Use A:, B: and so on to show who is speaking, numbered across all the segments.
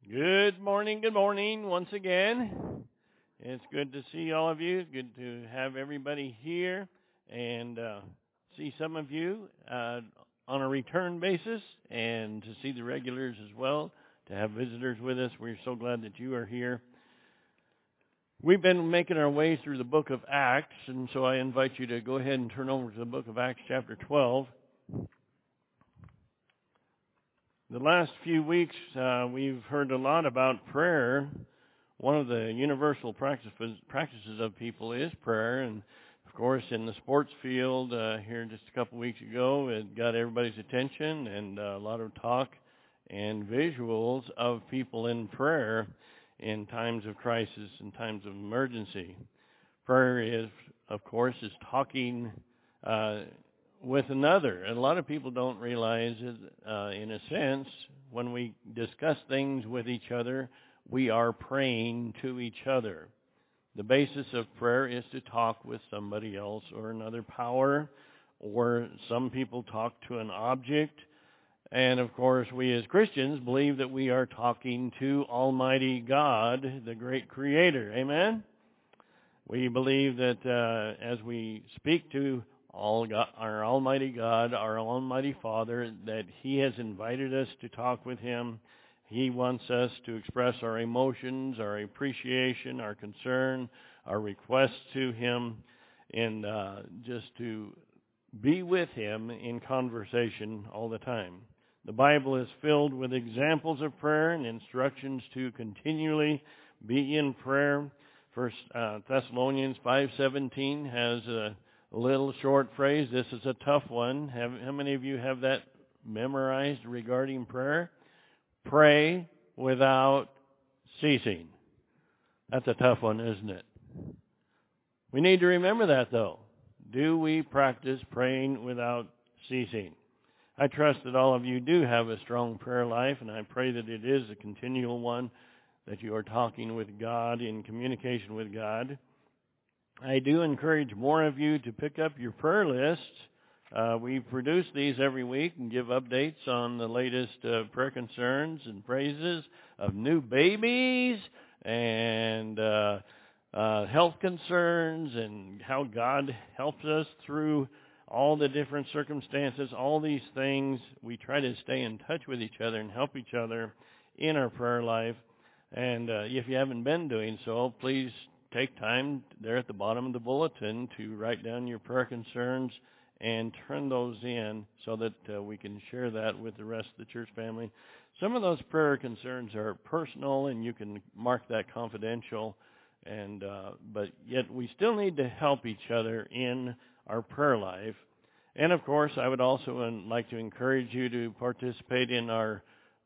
A: Good morning once again. It's good to see all of you. It's good to have everybody here and see some of you on a return basis and to see the regulars as well, to have visitors with us. We're so glad that you are here. We've been making our way through the book of Acts, and so I invite you to go ahead and turn over to the book of Acts chapter 12. The last few weeks, we've heard a lot about prayer. One of the universal practices of people is prayer, and of course, in the sports field here just a couple weeks ago, it got everybody's attention, and a lot of talk and visuals of people in prayer in times of crisis and times of emergency. Prayer is, of course, talking with another. And a lot of people don't realize it, in a sense, when we discuss things with each other, we are praying to each other. The basis of prayer is to talk with somebody else or another power, or some people talk to an object. And of course, we as Christians believe that we are talking to Almighty God, the great Creator. Amen? We believe that as we speak to our Almighty God, our Almighty Father, that He has invited us to talk with Him. He wants us to express our emotions, our appreciation, our concern, our requests to Him, and just to be with Him in conversation all the time. The Bible is filled with examples of prayer and instructions to continually be in prayer. First Thessalonians 5:17 has a little short phrase. This is a tough one. How many of you have that memorized regarding prayer? Pray without ceasing. That's a tough one, isn't it? We need to remember that, though. Do we practice praying without ceasing? I trust that all of you do have a strong prayer life, and I pray that it is a continual one, that you are talking with God, in communication with God. I do encourage more of you to pick up your prayer lists. We produce these every week and give updates on the latest prayer concerns and praises of new babies and health concerns and how God helps us through all the different circumstances, all these things. We try to stay in touch with each other and help each other in our prayer life. And if you haven't been doing so, please take time there at the bottom of the bulletin to write down your prayer concerns and turn those in so that we can share that with the rest of the church family. Some of those prayer concerns are personal, and you can mark that confidential, and but yet we still need to help each other in our prayer life. And, of course, I would also like to encourage you to participate in our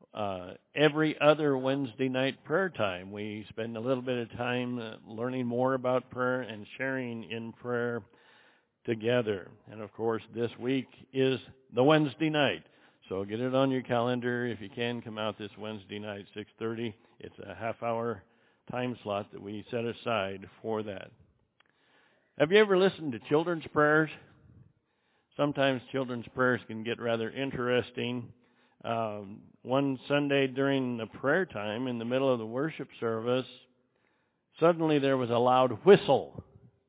A: every other Wednesday night prayer time. We spend a little bit of time learning more about prayer and sharing in prayer together. And, of course, this week is the Wednesday night. So get it on your calendar. If you can, come out this Wednesday night, 6:30. It's a half-hour time slot that we set aside for that. Have you ever listened to children's prayers? Sometimes children's prayers can get rather interesting. One Sunday during the prayer time, in the middle of the worship service, suddenly there was a loud whistle.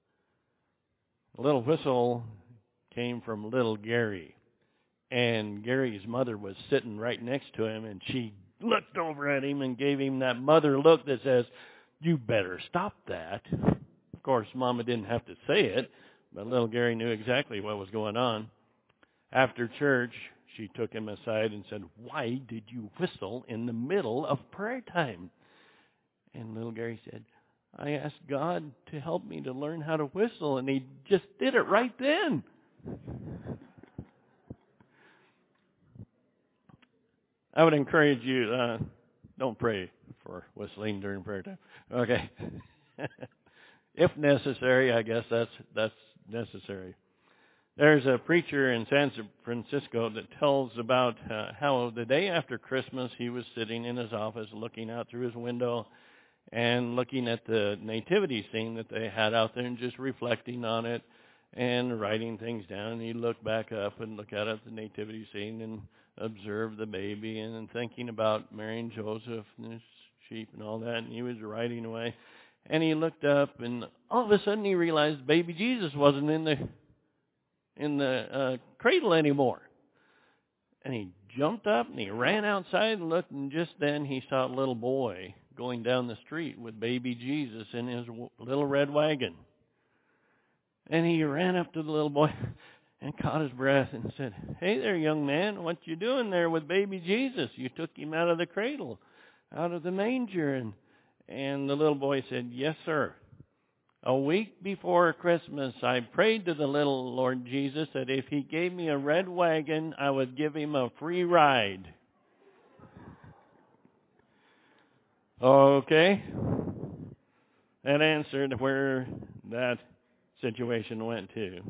A: A little whistle came from little Gary. And Gary's mother was sitting right next to him, and she looked over at him and gave him that mother look that says, "You better stop that." Of course, Mama didn't have to say it, but little Gary knew exactly what was going on. After church, she took him aside and said, "Why did you whistle in the middle of prayer time?" And little Gary said, "I asked God to help me to learn how to whistle, and He just did it right then." I would encourage you, don't pray for whistling during prayer time. Okay. If necessary, I guess that's necessary. There's a preacher in San Francisco that tells about how the day after Christmas he was sitting in his office looking out through his window and looking at the nativity scene that they had out there and just reflecting on it and writing things down. And he'd look back up and look out at the nativity scene, and observed the baby and thinking about Mary and Joseph and his sheep and all that, and he was riding away. And he looked up, and all of a sudden he realized baby Jesus wasn't in the cradle anymore. And he jumped up and he ran outside and looked, and just then he saw a little boy going down the street with baby Jesus in his little red wagon. And he ran up to the little boy and caught his breath and said, "Hey there, young man, what you doing there with baby Jesus? You took him out of the cradle, out of the manger." And the little boy said, "Yes, sir. A week before Christmas, I prayed to the little Lord Jesus that if he gave me a red wagon, I would give him a free ride." Okay. That answered where that situation went to.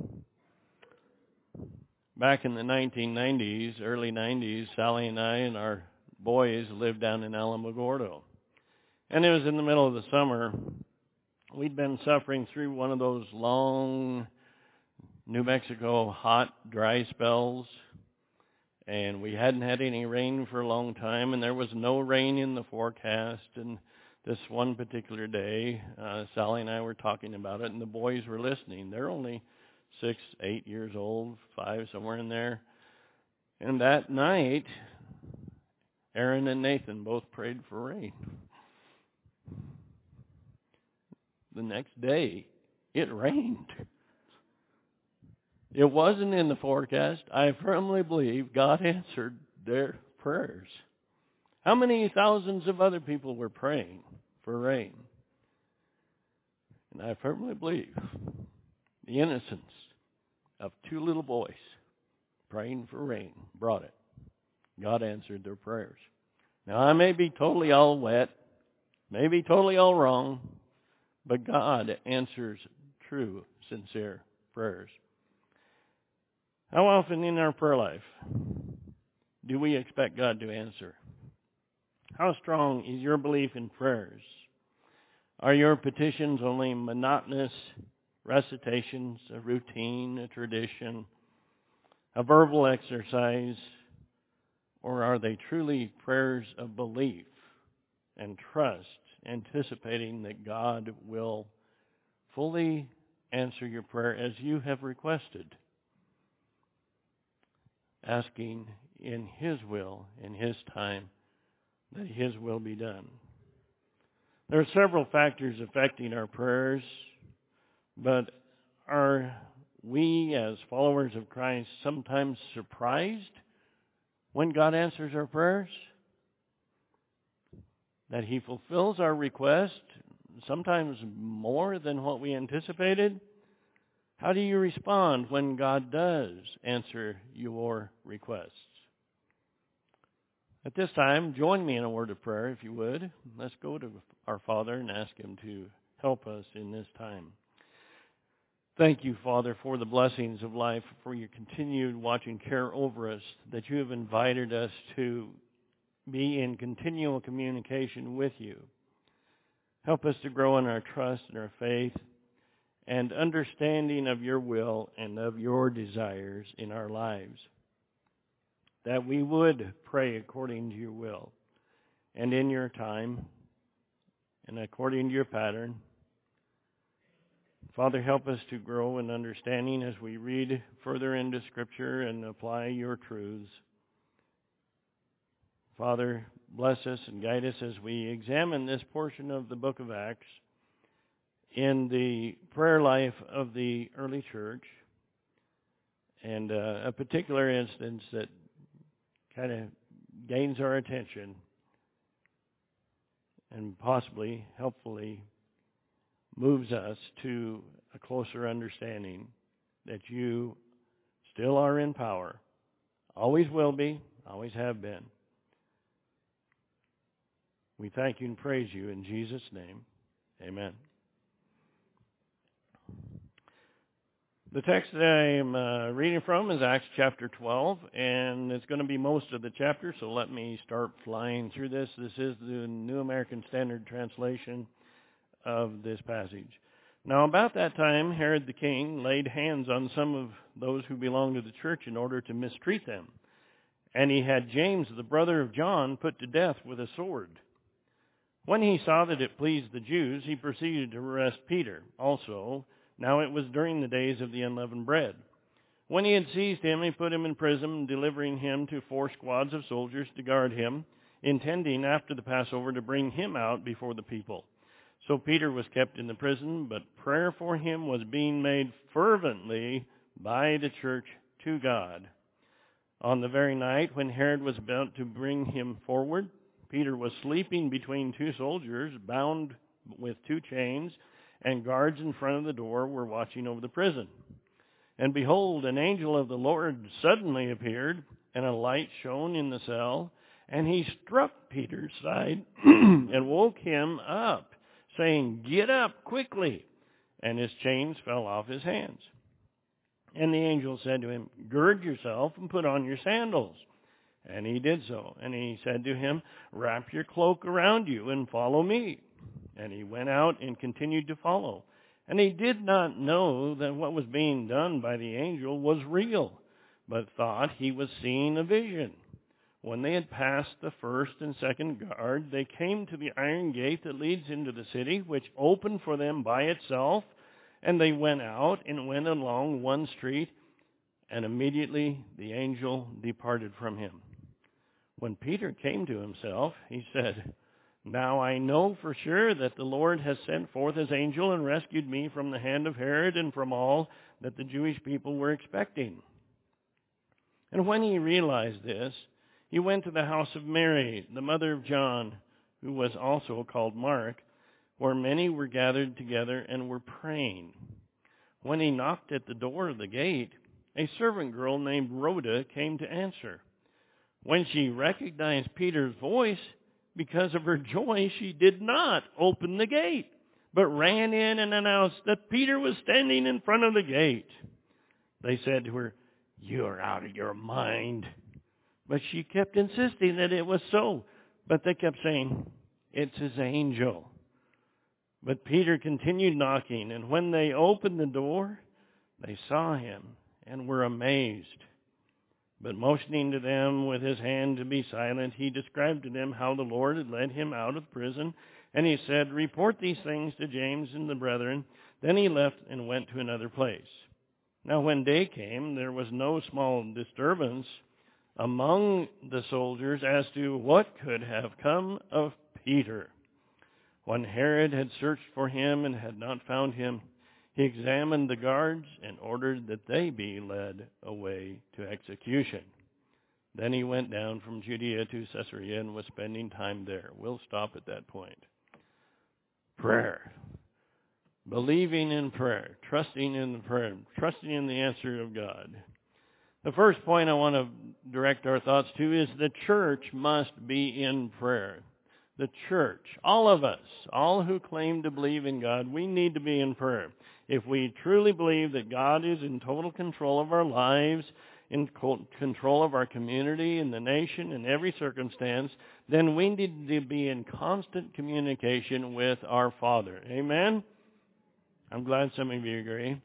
A: Back in the 1990s, early 90s, Sally and I and our boys lived down in Alamogordo. And it was in the middle of the summer. We'd been suffering through one of those long New Mexico hot, dry spells. And we hadn't had any rain for a long time, and there was no rain in the forecast. And this one particular day, Sally and I were talking about it, and the boys were listening. They're only 6, 8 years old, 5, somewhere in there. And that night, Aaron and Nathan both prayed for rain. The next day, it rained. It wasn't in the forecast. I firmly believe God answered their prayers. How many thousands of other people were praying for rain? And I firmly believe the innocence of 2 little boys praying for rain brought it. God answered their prayers. Now, I may be totally all wet, may be totally all wrong, but God answers true, sincere prayers. How often in our prayer life do we expect God to answer? How strong is your belief in prayers? Are your petitions only monotonous recitations, a routine, a tradition, a verbal exercise, or are they truly prayers of belief and trust, anticipating that God will fully answer your prayer as you have requested, asking in His will, in His time, that His will be done? There are several factors affecting our prayers, but are we as followers of Christ sometimes surprised when God answers our prayers? That He fulfills our request, sometimes more than what we anticipated? How do you respond when God does answer your requests? At this time, join me in a word of prayer, if you would. Let's go to our Father and ask Him to help us in this time. Thank you, Father, for the blessings of life, for your continued watching care over us, that you have invited us to be in continual communication with you. Help us to grow in our trust and our faith and understanding of your will and of your desires in our lives, that we would pray according to your will and in your time and according to your pattern. Father, help us to grow in understanding as we read further into Scripture and apply your truths. Father, bless us and guide us as we examine this portion of the book of Acts in the prayer life of the early church, and a particular instance that kind of gains our attention and possibly, helpfully, moves us to a closer understanding that you still are in power, always will be, always have been. We thank you and praise you in Jesus' name. Amen. The text that I am reading from is Acts chapter 12, and it's going to be most of the chapter, so let me start flying through this. This is the New American Standard Translation of this passage. Now, about that time, Herod the king laid hands on some of those who belonged to the church in order to mistreat them. And he had James, the brother of John, put to death with a sword. When he saw that it pleased the Jews, he proceeded to arrest Peter also. Now it was during the days of the unleavened bread. When he had seized him, he put him in prison, delivering him to 4 squads of soldiers to guard him, intending after the Passover to bring him out before the people. So Peter was kept in the prison, but prayer for him was being made fervently by the church to God. On the very night when Herod was about to bring him forward, Peter was sleeping between 2 soldiers, bound with 2 chains, and guards in front of the door were watching over the prison. And behold, an angel of the Lord suddenly appeared, and a light shone in the cell, and he struck Peter's side and woke him up, saying, "Get up quickly." And his chains fell off his hands. And the angel said to him, "Gird yourself and put on your sandals." And he did so. And he said to him, "Wrap your cloak around you and follow me." And he went out and continued to follow. And he did not know that what was being done by the angel was real, but thought he was seeing a vision. When they had passed the first and second guard, they came to the iron gate that leads into the city, which opened for them by itself. And they went out and went along one street, and immediately the angel departed from him. When Peter came to himself, he said, "Now I know for sure that the Lord has sent forth his angel and rescued me from the hand of Herod and from all that the Jewish people were expecting." And when he realized this, he went to the house of Mary, the mother of John, who was also called Mark, where many were gathered together and were praying. When he knocked at the door of the gate, a servant girl named Rhoda came to answer. When she recognized Peter's voice, because of her joy, she did not open the gate, but ran in and announced that Peter was standing in front of the gate. They said to her, "You are out of your mind." But she kept insisting that it was so. But they kept saying, "It's his angel." But Peter continued knocking, and when they opened the door, they saw him and were amazed. But motioning to them with his hand to be silent, he described to them how the Lord had led him out of prison. And he said, "Report these things to James and the brethren." Then he left and went to another place. Now when day came, there was no small disturbance among the soldiers as to what could have come of Peter. When Herod had searched for him and had not found him, he examined the guards and ordered that they be led away to execution. Then he went down from Judea to Caesarea and was spending time there. We'll stop at that point. Prayer. Believing in prayer. Trusting in the prayer. Trusting in the answer of God. The first point I want to direct our thoughts to is the church must be in prayer. The church, all of us, all who claim to believe in God, we need to be in prayer. If we truly believe that God is in total control of our lives, in control of our community and the nation and every circumstance, then we need to be in constant communication with our Father. Amen? I'm glad some of you agree.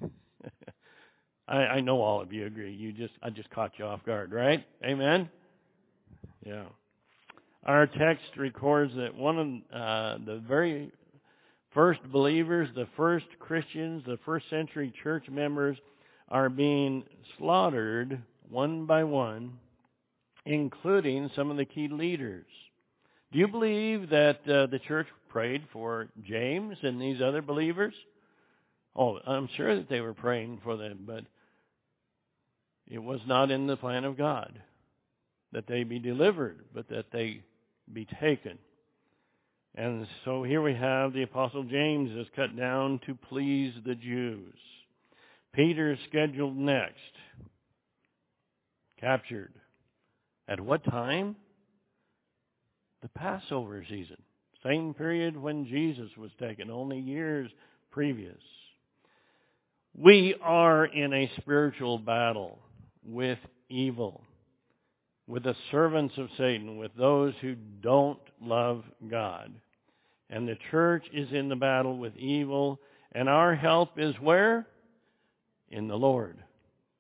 A: I know all of you agree. I just caught you off guard, right? Amen? Yeah. Our text records that one of the very first believers, the first Christians, the first century church members are being slaughtered one by one, including some of the key leaders. Do you believe that the church prayed for James and these other believers? Oh, I'm sure that they were praying for them, but it was not in the plan of God that they be delivered, but that they be taken. And so here we have the Apostle James is cut down to please the Jews. Peter is scheduled next. Captured. At what time? The Passover season. Same period when Jesus was taken, only years previous. We are in a spiritual battle with evil, with the servants of Satan, with those who don't love God. And the church is in the battle with evil, and our help is where? In the Lord.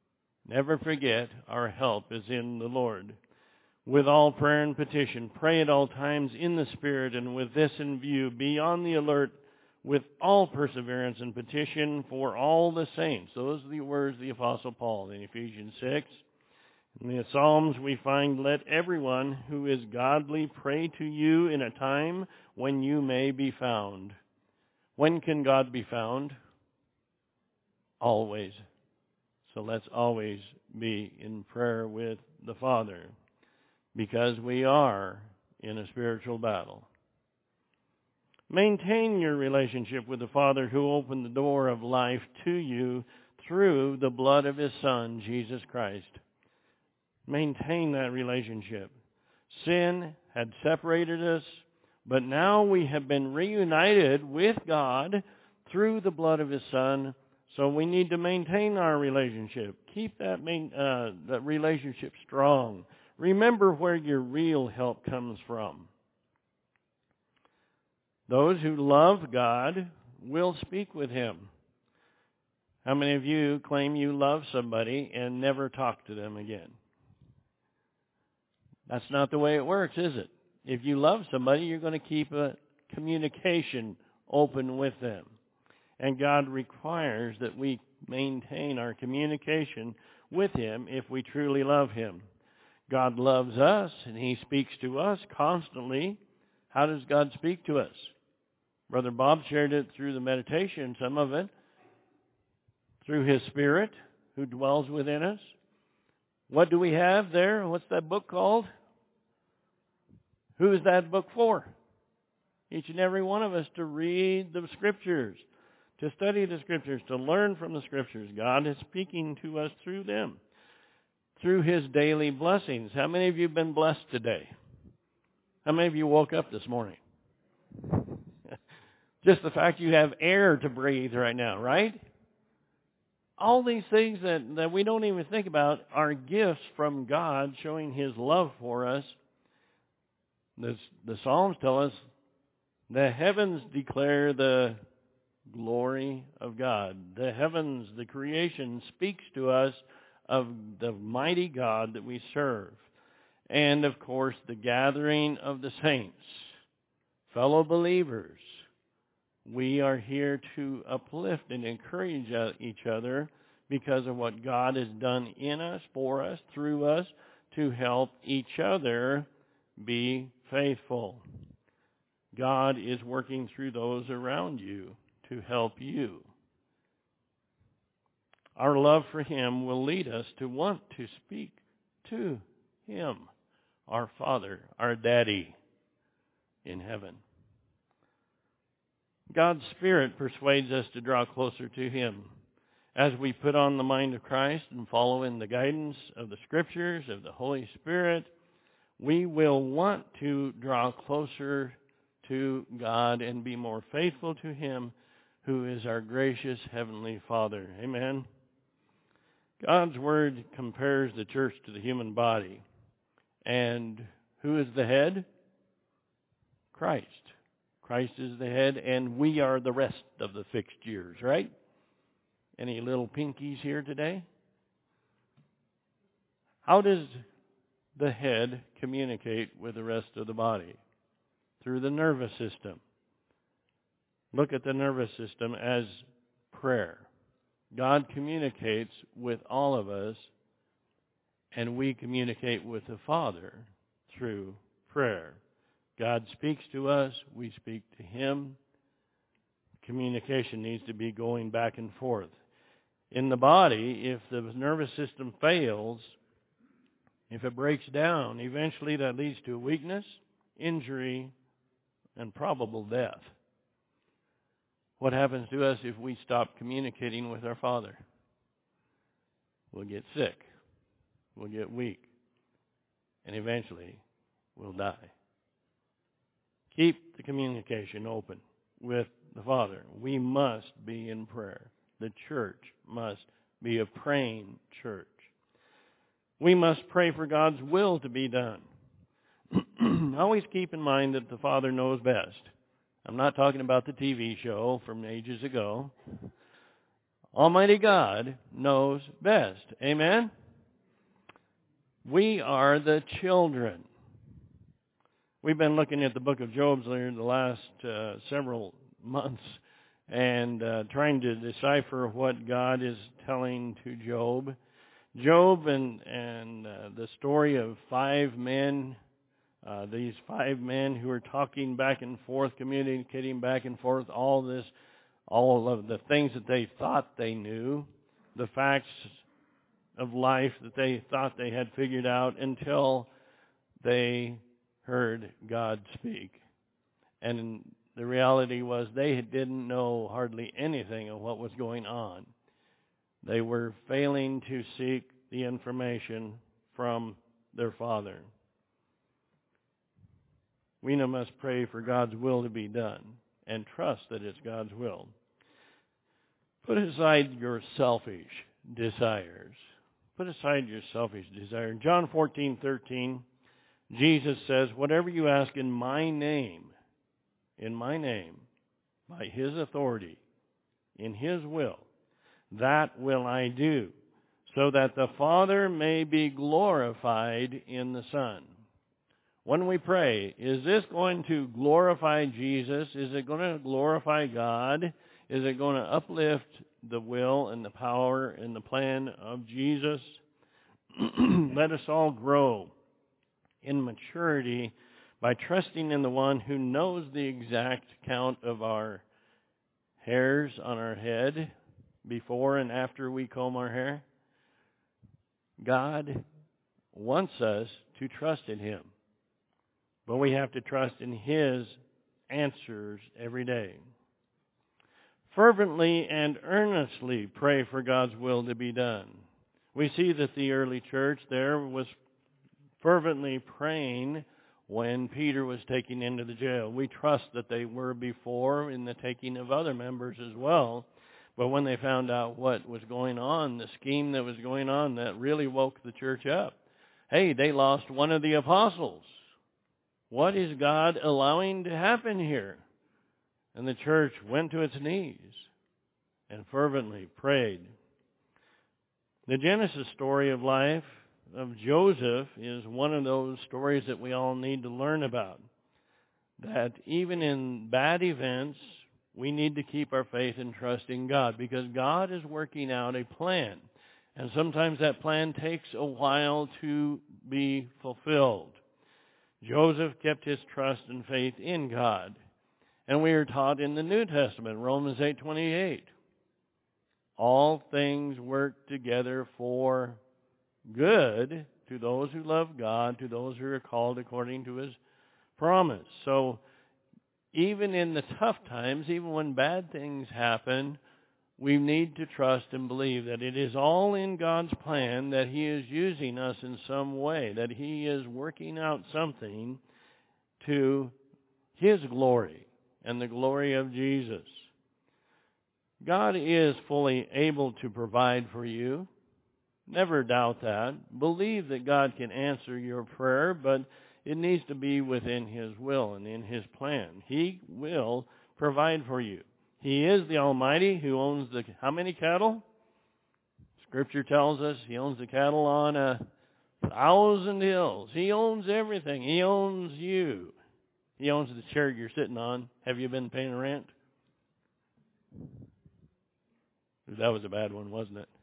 A: Never forget, our help is in the Lord. With all prayer and petition, pray at all times in the Spirit, and with this in view, be on the alert with all perseverance and petition for all the saints. Those are the words of the Apostle Paul in Ephesians 6. In the Psalms we find, let everyone who is godly pray to you in a time when you may be found. When can God be found? Always. So let's always be in prayer with the Father, because we are in a spiritual battle. Maintain your relationship with the Father who opened the door of life to you through the blood of His Son, Jesus Christ. Maintain that relationship. Sin had separated us, but now we have been reunited with God through the blood of His Son, so we need to maintain our relationship. Keep that relationship strong. Remember where your real help comes from. Those who love God will speak with Him. How many of you claim you love somebody and never talk to them again? That's not the way it works, is it? If you love somebody, you're going to keep a communication open with them. And God requires that we maintain our communication with Him if we truly love Him. God loves us, and He speaks to us constantly. How does God speak to us? Brother Bob shared it through the meditation, some of it, through His Spirit who dwells within us. What do we have there? What's that book called? Who is that book for? Each and every one of us to read the Scriptures, to study the Scriptures, to learn from the Scriptures. God is speaking to us through them, through His daily blessings. How many of you have been blessed today? How many of you woke up this morning? Just the fact you have air to breathe right now, right? All these things that we don't even think about are gifts from God showing His love for us. The Psalms tell us the heavens declare the glory of God. The heavens, the creation, speaks to us of the mighty God that we serve. And, of course, the gathering of the saints, fellow believers. We are here to uplift and encourage each other because of what God has done in us, for us, through us, to help each other be faithful. God is working through those around you to help you. Our love for Him will lead us to want to speak to Him, our Father, our Daddy in heaven. God's Spirit persuades us to draw closer to Him. As we put on the mind of Christ and follow in the guidance of the Scriptures, of the Holy Spirit, we will want to draw closer to God and be more faithful to Him, who is our gracious Heavenly Father. Amen. God's Word compares the church to the human body. And who is the head? Christ. Christ is the head, and we are the rest of the fixtures, right? Any little pinkies here today? How does the head communicate with the rest of the body? Through the nervous system. Look at the nervous system as prayer. God communicates with all of us, and we communicate with the Father through prayer. God speaks to us, we speak to Him. Communication needs to be going back and forth. In the body, if the nervous system fails, if it breaks down, eventually that leads to weakness, injury, and probable death. What happens to us if we stop communicating with our Father? We'll get sick. We'll get weak. And eventually, we'll die. Keep the communication open with the Father. We must be in prayer. The church must be a praying church. We must pray for God's will to be done. Always keep in mind that the Father knows best. I'm not talking about the TV show from ages ago. Almighty God knows best. Amen? We are the children. We've been looking at the book of Job the last several months and trying to decipher what God is telling to Job. Job and the story of 5 men, these 5 men who are talking back and forth, communicating back and forth, all of the things that they thought they knew, the facts of life that they thought they had figured out until they heard God speak. And the reality was they didn't know hardly anything of what was going on. They were failing to seek the information from their Father. We now must pray for God's will to be done and trust that it's God's will. Put aside your selfish desires. Put aside your selfish desire. In John 14:13, Jesus says, whatever you ask in my name, by his authority, in his will, that will I do, so that the Father may be glorified in the Son. When we pray, is this going to glorify Jesus? Is it going to glorify God? Is it going to uplift the will and the power and the plan of Jesus? Let us all grow in maturity by trusting in the one who knows the exact count of our hairs on our head before and after we comb our hair. God wants us to trust in him, but we have to trust in his answers every day. Fervently and earnestly pray for God's will to be done. We see that the early church there was fervently praying when Peter was taken into the jail. We trust that they were before in the taking of other members as well. But when they found out what was going on, the scheme that was going on, that really woke the church up. Hey, they lost one of the apostles. What is God allowing to happen here? And the church went to its knees and fervently prayed. The Genesis story of life of Joseph is one of those stories that we all need to learn about. That even in bad events, we need to keep our faith and trust in God, because God is working out a plan. And sometimes that plan takes a while to be fulfilled. Joseph kept his trust and faith in God. And we are taught in the New Testament, Romans 8:28, all things work together for good to those who love God, to those who are called according to his promise. So even in the tough times, even when bad things happen, we need to trust and believe that it is all in God's plan, that he is using us in some way, that he is working out something to his glory and the glory of Jesus. God is fully able to provide for you. Never doubt that. Believe that God can answer your prayer, but it needs to be within his will and in his plan. He will provide for you. He is the Almighty who owns how many cattle? Scripture tells us he owns the cattle on 1,000 hills. He owns everything. He owns you. He owns the chair you're sitting on. Have you been paying rent? That was a bad one, wasn't it?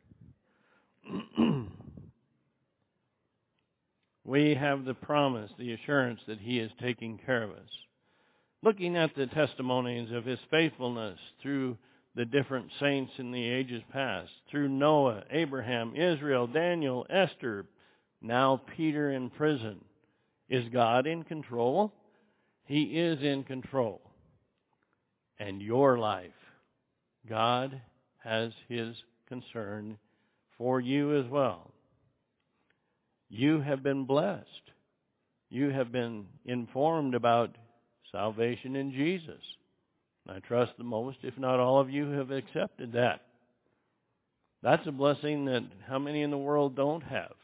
A: We have the promise, the assurance that he is taking care of us. Looking at the testimonies of his faithfulness through the different saints in the ages past, through Noah, Abraham, Israel, Daniel, Esther, now Peter in prison. Is God in control? He is in control. And your life, God has his concern for you as well. You have been blessed. You have been informed about salvation in Jesus. I trust the most, if not all of you, have accepted that. That's a blessing that how many in the world don't have?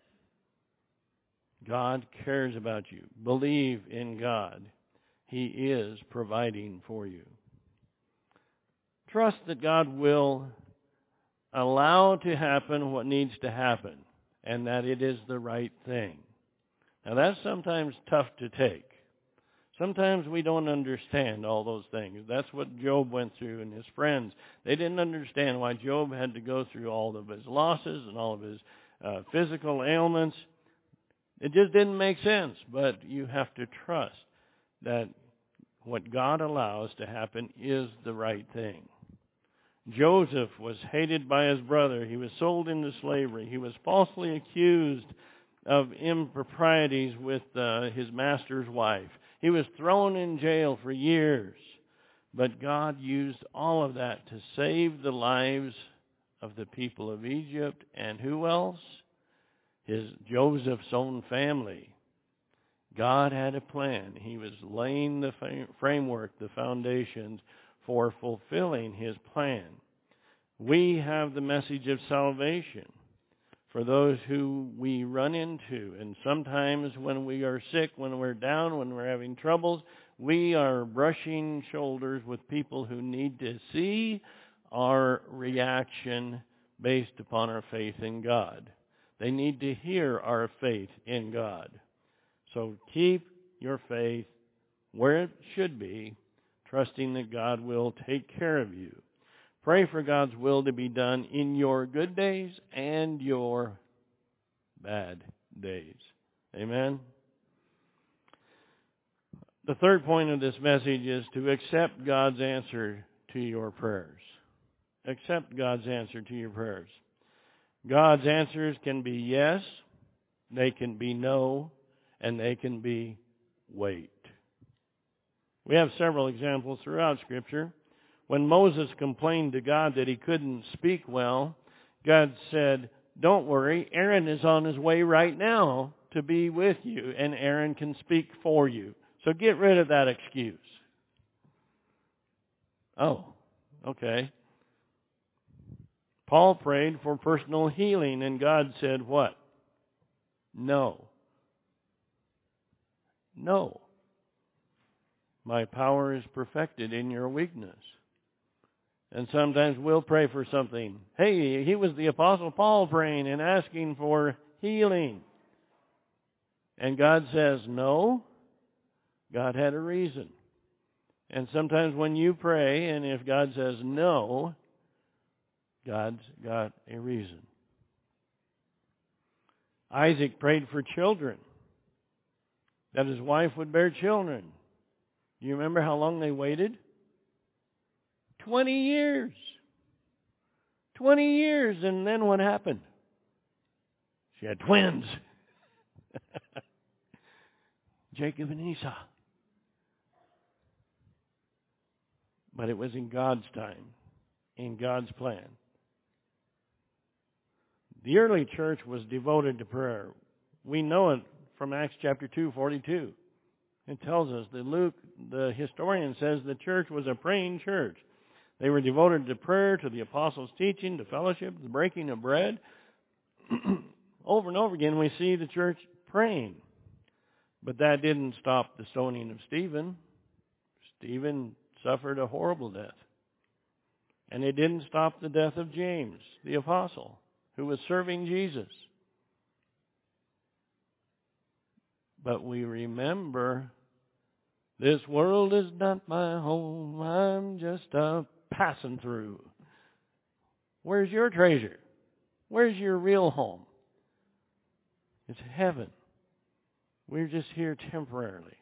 A: God cares about you. Believe in God. He is providing for you. Trust that God will allow to happen what needs to happen, and that it is the right thing. Now that's sometimes tough to take. Sometimes we don't understand all those things. That's what Job went through and his friends. They didn't understand why Job had to go through all of his losses and all of his physical ailments. It just didn't make sense. But you have to trust that what God allows to happen is the right thing. Joseph was hated by his brother. He was sold into slavery. He was falsely accused of improprieties with his master's wife. He was thrown in jail for years. But God used all of that to save the lives of the people of Egypt. And who else? Joseph's own family. God had a plan. He was laying the framework, the foundations for fulfilling his plan. We have the message of salvation for those who we run into. And sometimes when we are sick, when we're down, when we're having troubles, we are brushing shoulders with people who need to see our reaction based upon our faith in God. They need to hear our faith in God. So keep your faith where it should be, trusting that God will take care of you. Pray for God's will to be done in your good days and your bad days. Amen? The third point of this message is to accept God's answer to your prayers. Accept God's answer to your prayers. God's answers can be yes, they can be no, and they can be wait. We have several examples throughout Scripture. When Moses complained to God that he couldn't speak well, God said, "Don't worry, Aaron is on his way right now to be with you, and Aaron can speak for you. So get rid of that excuse." Oh, okay. Paul prayed for personal healing, and God said what? No. No. My power is perfected in your weakness. And sometimes we'll pray for something. Hey, he was the Apostle Paul praying and asking for healing. And God says no. God had a reason. And sometimes when you pray, and if God says no, God's got a reason. Isaac prayed for children, that his wife would bear children. Do you remember how long they waited? 20 years. 20 years, and then what happened? She had twins. Jacob and Esau. But it was in God's time, in God's plan. The early church was devoted to prayer. We know it from Acts chapter 2:42. It tells us that Luke, the historian, says the church was a praying church. They were devoted to prayer, to the apostles' teaching, to fellowship, the breaking of bread. Over and over again we see the church praying. But that didn't stop the stoning of Stephen. Stephen suffered a horrible death. And it didn't stop the death of James, the apostle, who was serving Jesus. But we remember, this world is not my home. I'm just a passing through. Where's your treasure? Where's your real home? It's heaven. We're just here temporarily.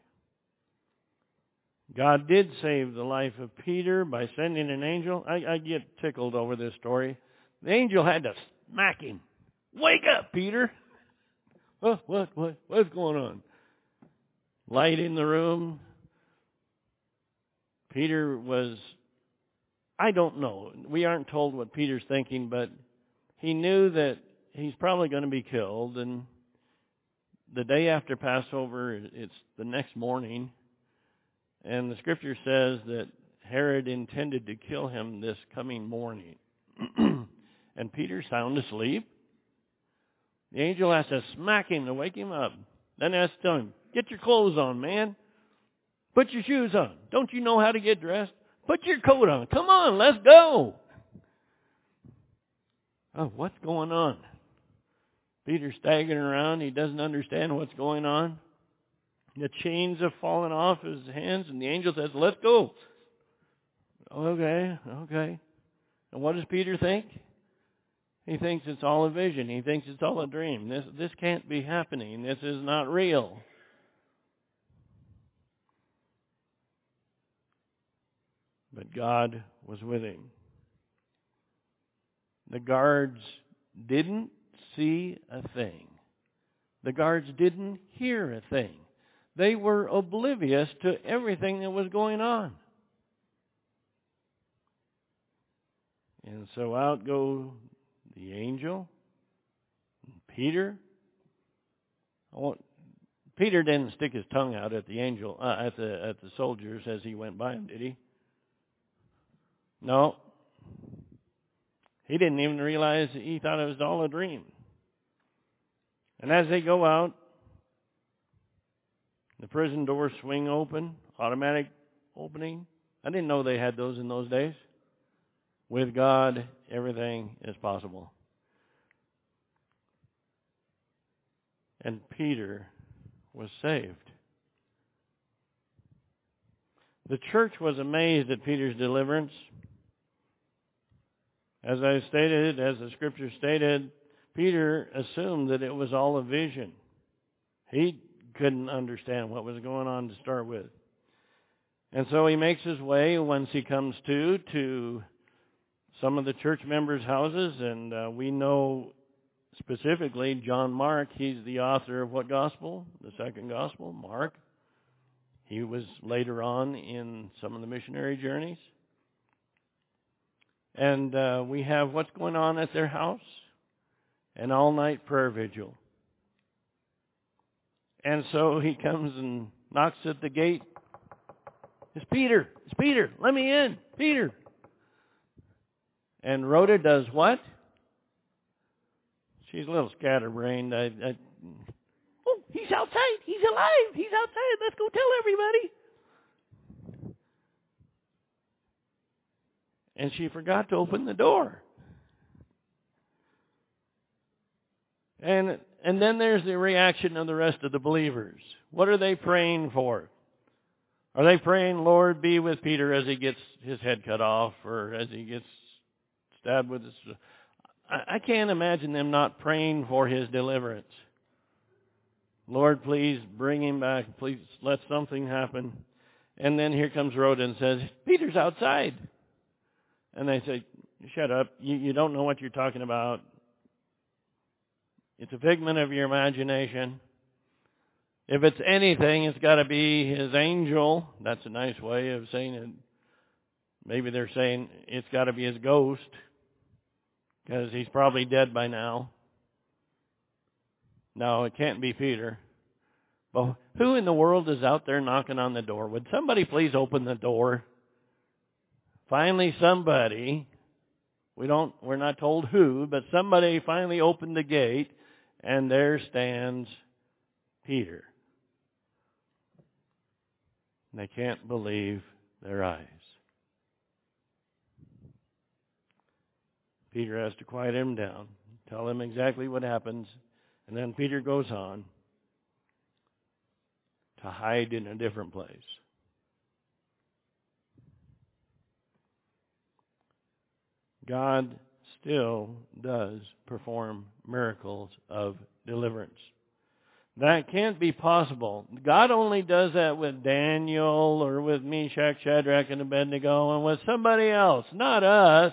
A: God did save the life of Peter by sending an angel. I get tickled over this story. The angel had to smack him. Wake up, Peter. What's going on? Light in the room. Peter was, I don't know. We aren't told what Peter's thinking, but he knew that he's probably going to be killed. And the day after Passover, it's the next morning. And the scripture says that Herod intended to kill him this coming morning. And Peter's sound asleep. The angel has to smack him to wake him up. Then has to tell him, get your clothes on, man. Put your shoes on. Don't you know how to get dressed? Put your coat on. Come on, let's go. Oh, what's going on? Peter's staggering around. He doesn't understand what's going on. The chains have fallen off his hands, and the angel says, let's go. Okay. And what does Peter think? He thinks it's all a vision. He thinks it's all a dream. This can't be happening. This is not real. But God was with him. The guards didn't see a thing. The guards didn't hear a thing. They were oblivious to everything that was going on. And so out go the angel, and Peter. Peter didn't stick his tongue out at the angel, at the soldiers as he went by them, did he? No. He didn't even realize. He thought it was all a dream. And as they go out, the prison doors swing open, automatic opening. I didn't know they had those in those days. With God, everything is possible. And Peter was saved. The church was amazed at Peter's deliverance. As I stated, as the scripture stated, Peter assumed that it was all a vision. He couldn't understand what was going on to start with. And so he makes his way, once he comes to some of the church members' houses, and we know specifically John Mark. He's the author of what gospel? The second gospel, Mark. He was later on in some of the missionary journeys. And we have what's going on at their house? An all-night prayer vigil. And so he comes and knocks at the gate. It's Peter. It's Peter. Let me in. Peter. And Rhoda does what? She's a little scatterbrained. Oh, he's outside. He's alive. He's outside. Let's go tell everybody. And she forgot to open the door. And then there's the reaction of the rest of the believers. What are they praying for? Are they praying, Lord, be with Peter as he gets his head cut off, or as he gets stabbed with his... I can't imagine them not praying for his deliverance. Lord, please bring him back. Please let something happen. And then here comes Rhoda and says, Peter's outside. And they say, shut up. You don't know what you're talking about. It's a figment of your imagination. If it's anything, it's got to be his angel. That's a nice way of saying it. Maybe they're saying it's got to be his ghost, because he's probably dead by now. No, it can't be Peter. Well, who in the world is out there knocking on the door? Would somebody please open the door? Finally, somebody, we're not told who, but somebody finally opened the gate, and there stands Peter. And they can't believe their eyes. Peter has to quiet him down, tell him exactly what happens, and then Peter goes on to hide in a different place. God still does perform miracles of deliverance. That can't be possible. God only does that with Daniel or with Meshach, Shadrach, and Abednego, and with somebody else, not us.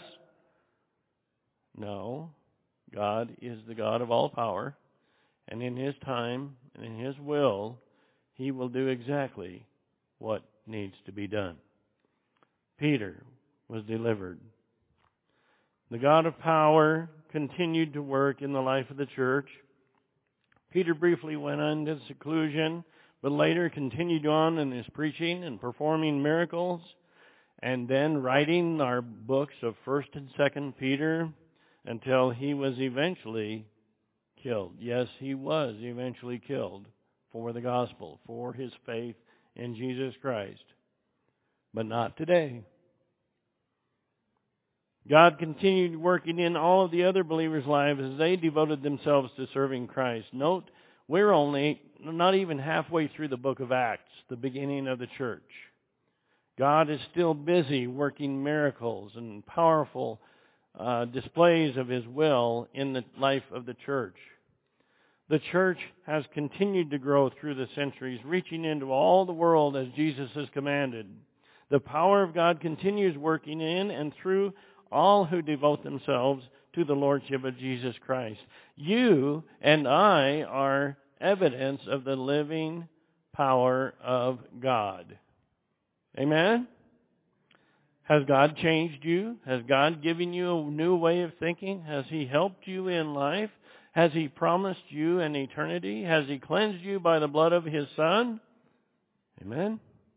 A: No, God is the God of all power, and in His time and in His will, He will do exactly what needs to be done. Peter was delivered. The God of power continued to work in the life of the church. Peter briefly went into seclusion, but later continued on in his preaching and performing miracles, and then writing our books of 1st and 2nd Peter until he was eventually killed. Yes, he was eventually killed for the gospel, for his faith in Jesus Christ. But not today. God continued working in all of the other believers' lives as they devoted themselves to serving Christ. Note, we're only not even halfway through the book of Acts, the beginning of the church. God is still busy working miracles and powerful displays of His will in the life of the church. The church has continued to grow through the centuries, reaching into all the world as Jesus has commanded. The power of God continues working in and through all who devote themselves to the Lordship of Jesus Christ. You and I are evidence of the living power of God. Amen? Has God changed you? Has God given you a new way of thinking? Has He helped you in life? Has He promised you an eternity? Has He cleansed you by the blood of His Son? Amen?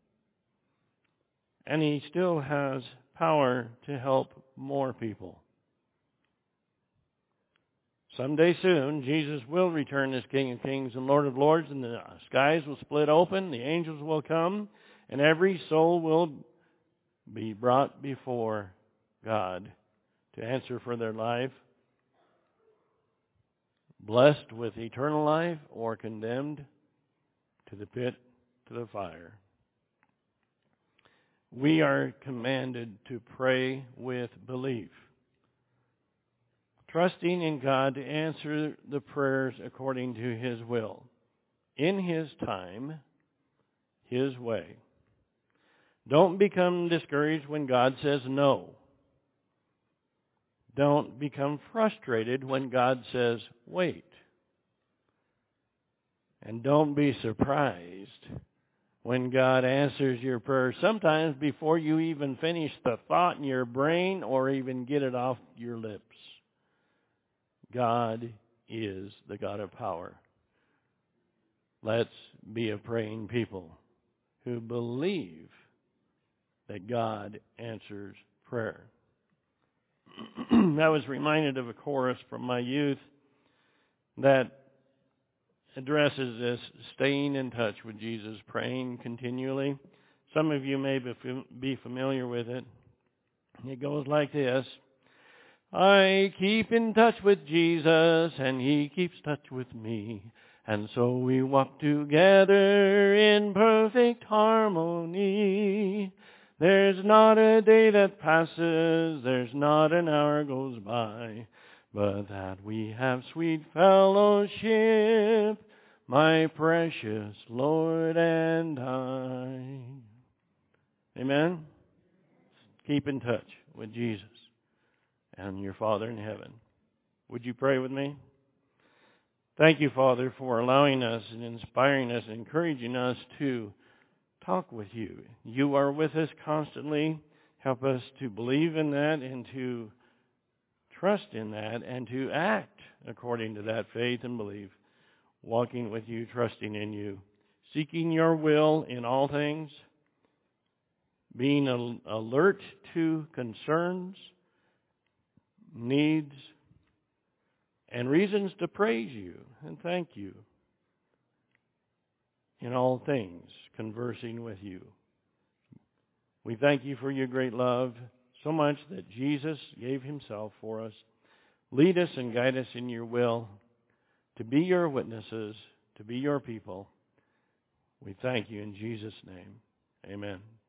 A: And He still has power to help more people. Someday soon, Jesus will return as King of Kings and Lord of Lords, and the skies will split open, the angels will come, and every soul will be brought before God to answer for their life, blessed with eternal life or condemned to the pit, to the fire. We are commanded to pray with belief, trusting in God to answer the prayers according to His will, in His time, His way. Don't become discouraged when God says no. Don't become frustrated when God says wait. And don't be surprised when God answers your prayer, sometimes before you even finish the thought in your brain or even get it off your lips. God is the God of power. Let's be a praying people who believe that God answers prayer. I was reminded of a chorus from my youth that addresses this, staying in touch with Jesus, praying continually. Some of you may be familiar with it. It goes like this. I keep in touch with Jesus, and He keeps touch with me. And so we walk together in perfect harmony. There's not a day that passes, there's not an hour goes by, but that we have sweet fellowship, my precious Lord and I. Amen? Keep in touch with Jesus and your Father in heaven. Would you pray with me? Thank you, Father, for allowing us and inspiring us and encouraging us to talk with you. You are with us constantly. Help us to believe in that and to trust in that and to act according to that faith and belief, walking with you, trusting in you, seeking your will in all things, being alert to concerns, needs, and reasons to praise you and thank you. In all things, conversing with you. We thank you for your great love, so much that Jesus gave Himself for us. Lead us and guide us in your will, to be your witnesses, to be your people. We thank you in Jesus' name. Amen.